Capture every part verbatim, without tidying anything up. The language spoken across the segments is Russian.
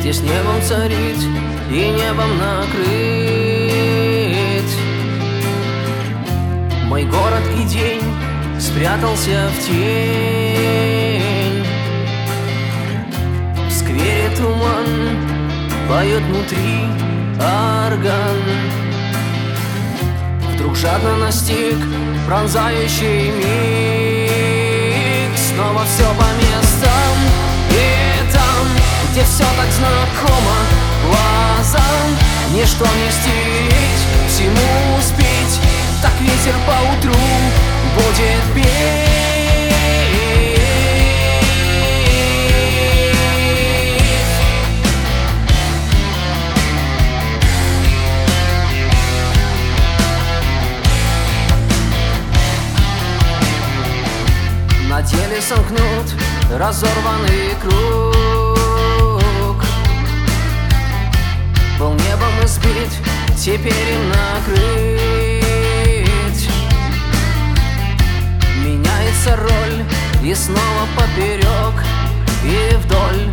здесь небом царить и небом накрыть мой город и день спрятался в тень. В сквере туман, поет внутри орган. Вдруг жадно настиг пронзающий миг. Снова все по местам, и там, где все так знакомо глазам, ничто не стереть, всему успеть. Так ветер поутру будет петь. На теле сомкнут разорванный круг. Был небом избит, теперь им накрыть. Меняется роль, и снова поперек и вдоль.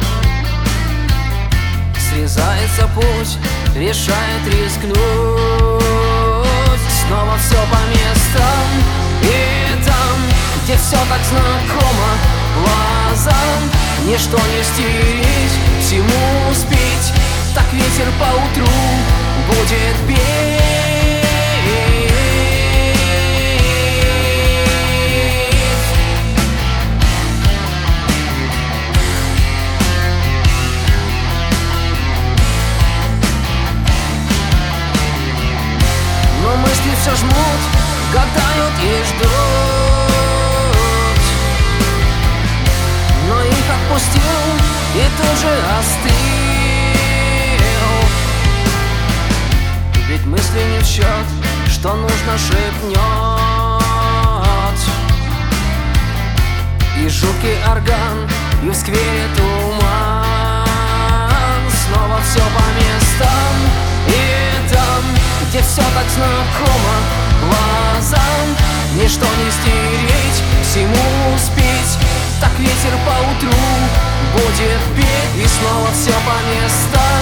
Срезается путь, решает рискнуть. Снова все по местам, и там, где все так знакомо глазам, ничто не стереть, всему успеть. Так ветер поутру будет петь. Но мысли все жмут, гадают и ждут. Но их отпустил и тут же остыл. Ведь мысли не в счет, что нужно шепнет. И жуткий орган, и в сквере туман. Снова все по местам, и там, где все так знакомо глазам, ничто не стереть, всему успеть. Так ветер поутру будет петь, и снова все по местам.